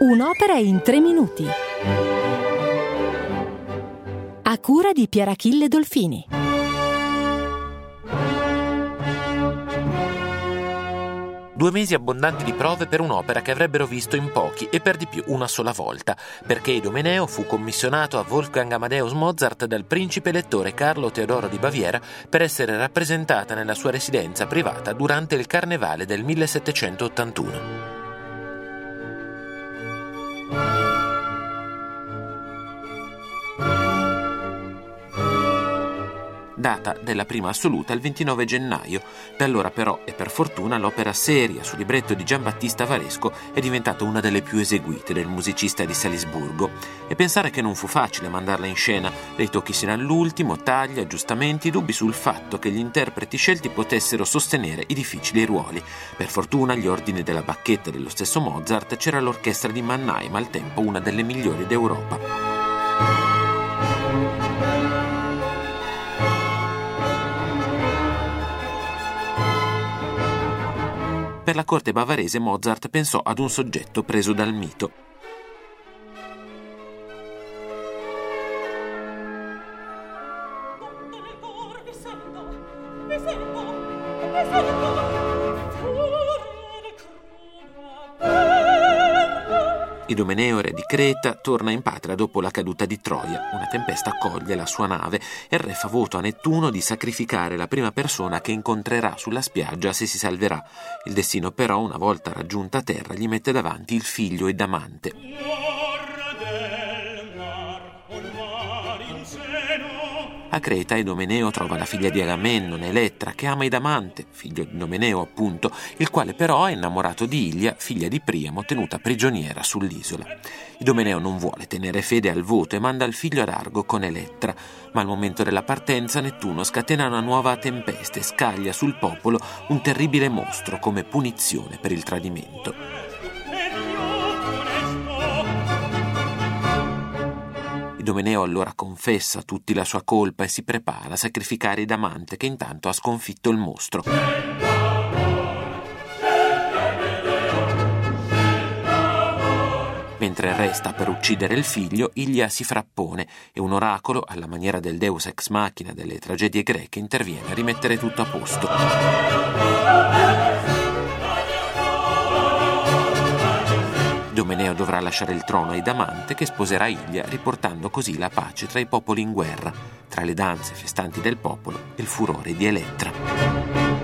Un'opera in 3 minuti. A cura di Pierachille Dolfini. Due mesi abbondanti di prove per un'opera che avrebbero visto in pochi e per di più una sola volta, perché Idomeneo fu commissionato a Wolfgang Amadeus Mozart dal principe elettore Carlo Teodoro di Baviera per essere rappresentata nella sua residenza privata durante il Carnevale del 1781. Data della prima assoluta il 29 gennaio. Da allora però, e per fortuna, l'opera seria su libretto di Giambattista Varesco è diventata una delle più eseguite del musicista di Salisburgo. E pensare che non fu facile mandarla in scena, ritocchi sino all'ultimo, tagli, aggiustamenti, dubbi sul fatto che gli interpreti scelti potessero sostenere i difficili ruoli. Per fortuna, agli ordini della bacchetta dello stesso Mozart c'era l'orchestra di Mannheim, al tempo una delle migliori d'Europa. Per la corte bavarese Mozart pensò ad un soggetto preso dal mito. Idomeneo, re di Creta, torna in patria dopo la caduta di Troia. Una tempesta accoglie la sua nave e il re fa voto a Nettuno di sacrificare la prima persona che incontrerà sulla spiaggia se si salverà. Il destino però, una volta raggiunta terra, gli mette davanti il figlio ed amante. A Creta Idomeneo trova la figlia di Agamennone, Elettra, che ama Idamante, figlio di Idomeneo appunto, il quale però è innamorato di Ilia, figlia di Priamo, tenuta prigioniera sull'isola. Idomeneo non vuole tenere fede al voto e manda il figlio ad Argo con Elettra, ma al momento della partenza Nettuno scatena una nuova tempesta e scaglia sul popolo un terribile mostro come punizione per il tradimento. Idomeneo allora confessa a tutti la sua colpa e si prepara a sacrificare Idamante, che intanto ha sconfitto il mostro. Mentre il re sta per uccidere il figlio, Ilia si frappone e un oracolo, alla maniera del Deus ex machina delle tragedie greche, interviene a rimettere tutto a posto. Idomeneo dovrà lasciare il trono a Idamante, che sposerà Ilia, riportando così la pace tra i popoli in guerra, tra le danze festanti del popolo e il furore di Elettra.